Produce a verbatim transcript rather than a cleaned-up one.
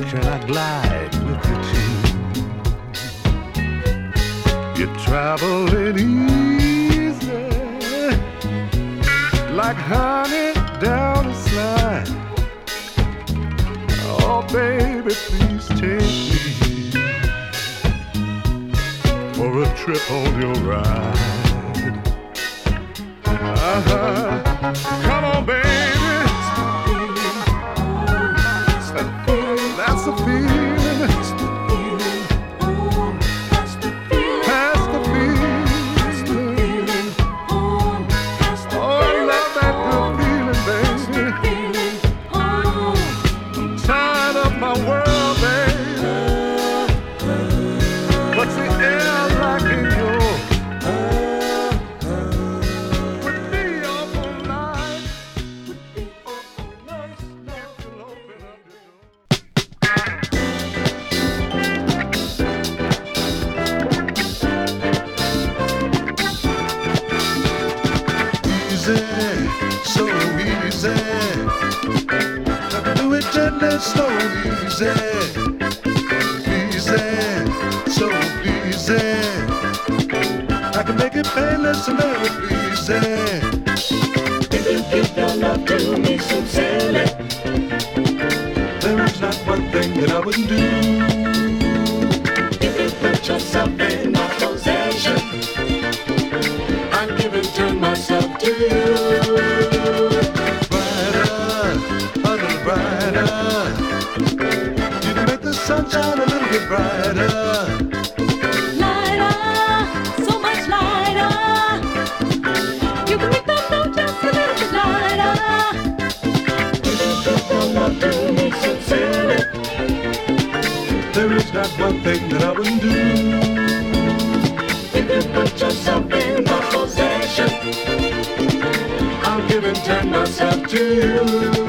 can I glide with you too? You're traveling easy, like honey down a slide. Oh, baby, please take me for a trip on your ride. Uh-huh. Come on, baby. That's the feeling. That's the feeling. That's the feeling. That's the feeling. Oh, I love that good feeling, baby. I'm tired of my world, baby. What's the air like in your with me all night? With me all night. Now you'll open up your door. So easy, I can do it gently, slow, easy, easy, so easy. I can make it painless and very pleasing. If you give your love to me sincerely, there is not one thing that I wouldn't do. If you put yourself in my possession, I'm giving to myself to you. Sunshine a little bit brighter. Lighter, so much lighter. You can make that note just a little bit lighter. If you put your love to me sincerely, there is not one thing that I wouldn't do. If you put yourself in my possession, I'll give and turn myself to you.